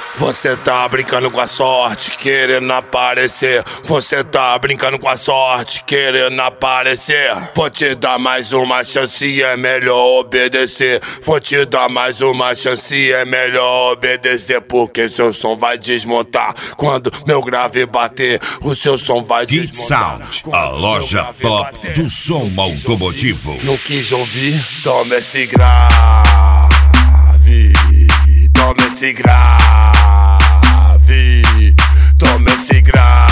Você tá brincando com a sorte, querendo aparecer. Você tá brincando com a sorte, querendo aparecer. Vou te dar mais uma chance, é melhor obedecer. Vou te dar mais uma chance, é melhor obedecer. Porque seu som vai desmontar quando meu grave bater. O seu som vai Kit Sound, a loja top do som automotivo. Não quis ouvir? Toma esse grave. Toma esse grave. Toma esse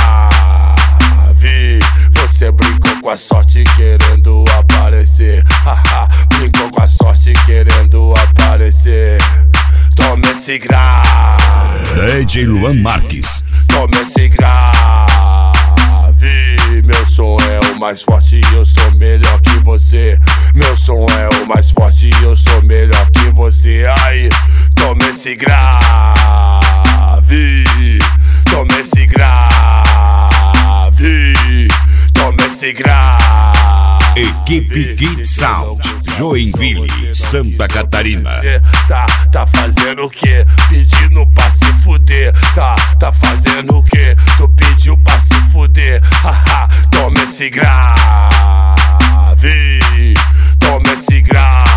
grave. Você brincou com a sorte querendo aparecer. Brincou com a sorte querendo aparecer. Toma esse grave. DJ Luan Marques. Toma esse grave. Meu som é o mais forte e eu sou melhor que você. Meu som é o mais forte e eu sou melhor que você. Aí, toma esse grave. Toma esse grave. Toma esse grave. Equipe Kit Sound, Joinville, Santa Catarina. Tá fazendo o quê? Pedindo pra se fuder. Tá fazendo o quê? Tu pediu pra se fuder. Toma esse grave. Toma esse grave.